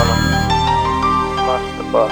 Montana, Master Boss,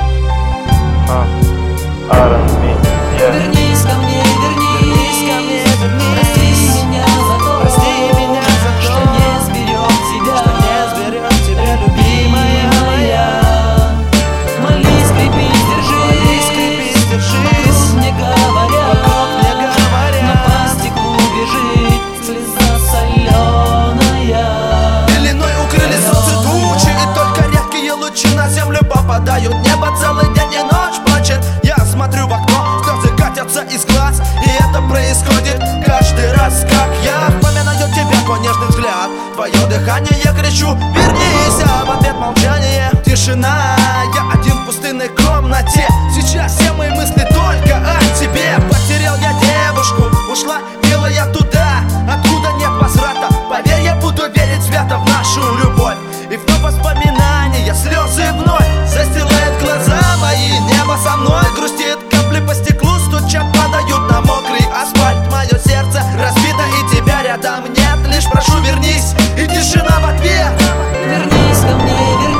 R&B, yeah. Вернись ко мне, вернись ко мне, прости меня за то, что не сберег тебя, любимая моя. Молись, крепись, держись, вокруг мне говорят, но по стеклу бежит слеза соленая. Пеленой укрыли солнце тучи, и только редкие лучи на землю попадают. Небо целый день и ночь плачет. Я смотрю в окно, слезы катятся из глаз, и это происходит каждый раз, как я вспоминаю тебя, твой нежный взгляд, твое дыхание, я кричу: вернись, а в ответ молчание, тишина. Я один в пустынной комнате, сейчас все мои мысли только о тебе. Потерял я девушку, ушла милая туда, откуда нет возврата. Поверь, я буду верить свято в нашу любовь. И вновь воспоминания, слезы вновь застилают глаза мои. Небо со мной грустит, капли по стеклу стуча падают на мокрый асфальт. Мое сердце разбито, и тебя рядом нет. Лишь прошу, вернись, и тишина в ответ. Вернись ко мне,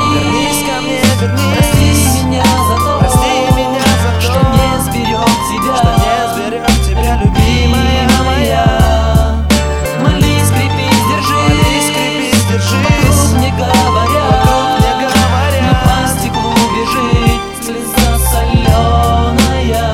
прости меня за то, что не сберег тебя, любимая моя. Молись, крепись, держись, вокруг мне говорят, но по стеклу бежит слеза соленая.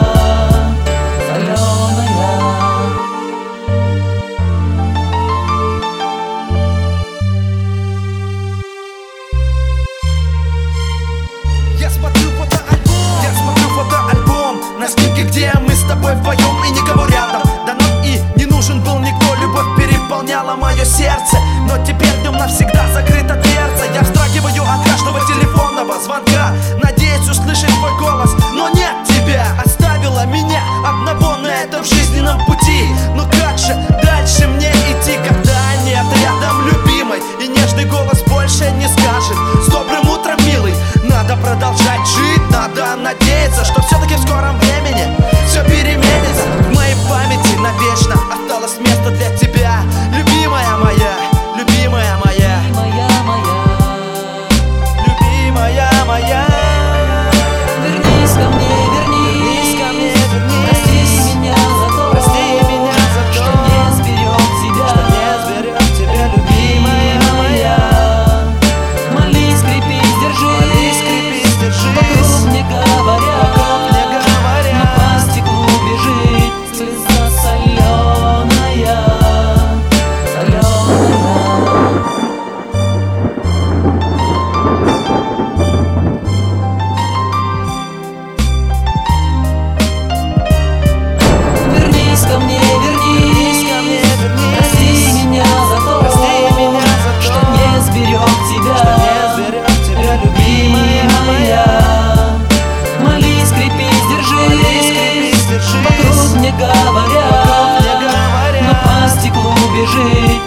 Я смотрю фотоальбом на снимке, где мы с тобой вдвоем и никого рядом. Да нам и не нужен был никто, любовь переполняла мое сердце. Но теперь днем навсегда закрыта дверца. Я вздрагиваю от каждого телефонного звонка, надеюсь услышать твой голос, но нет тебя. Оставила меня одного на этом жизненном пути. Но как же дальше мне идти, когда нет рядом любимой, и нежный голос больше не скажет: с добрым утром, милый. Надо продолжать жить, надо надеяться, что все-таки в скором времени все переменится. В моей памяти навечно осталось место для тебя, любимая моя, любимая моя, любимая моя. Вернись ко мне, прости меня за то, что не сберег тебя, любимая моя. Молись, крепись, держись, вокруг мне говорят, но по стеклу бежит слеза соленая. Вернись ко мне, прости меня за то, что не сберег тебя, любимая моя. Молись, крепись, держись, вокруг мне говорят, но по стеклу бежит